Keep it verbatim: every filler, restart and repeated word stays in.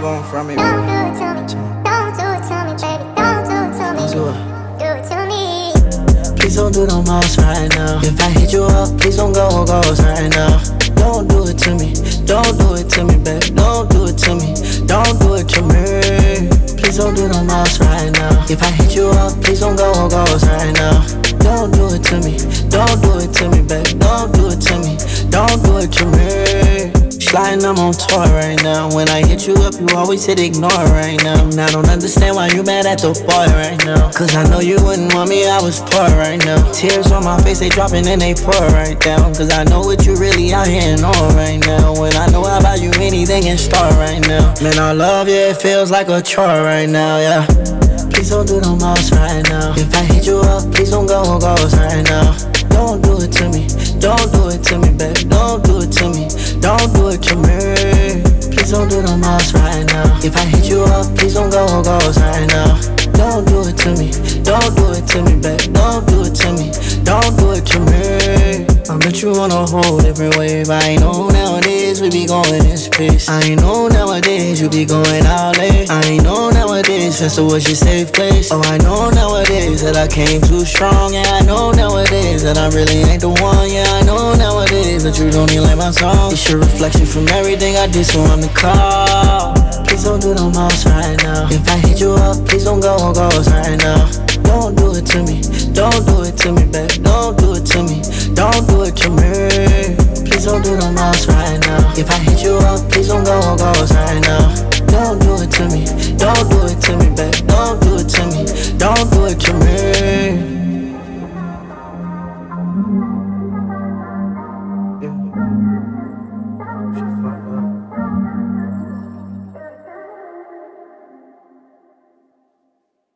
want from me. Don't do it to me, don't do it to me, baby. Don't do it to me, Do it. do it to me. Please don't do the most right now. If I hit you up, please don't go ghost right now. Don't do it to me, don't do it to me, baby. Don't do it to me, don't do it to me. Please don't do the most right now. If I hit you up, please don't go ghost right now. Don't do it to me, don't do it to me, baby. Don't do it to me, don't do it to me. Sliding, I'm on tour right now. When I hit you up, you always hit ignore right now. And I don't understand why you mad at the boy right now. Cause I know you wouldn't want me, I was poor right now. Tears on my face, they dropping and they pour right down. Cause I know what you really out here and on right now. When I know I buy you anything in store right now. Man, I love you, it feels like a chore right now, yeah. Please don't do the most right now. If I hit you up, please don't go ghost right now. Don't do it to me, don't do it to me, baby. Don't do it to me, don't do it to me. Please don't do the most right now. If I hit you up, please don't go ghost right now. Don't do it to me, don't do it to me, baby. Don't do it to me, don't do it to me. I bet you on a whole different wave. I ain't know nowadays we be going this pace. I ain't know nowadays you be going out late. I ain't know nowadays Festa was your safe place. Oh, I know nowadays that I came too strong. Yeah, I know nowadays that I really ain't the one. Yeah, I know nowadays that you don't even like my song. It's your reflection from everything I did, so I'm the call. Please don't do the most right now. If I hit you up, please don't go ghost right now. Don't do it to me, don't do it to me, baby. Don't do it to me, don't do it to me. Please don't do the most right now. If I hit you up, please don't go ghost right now. Don't do it to me, don't do it to me, baby. Don't do it to me, don't do it to me.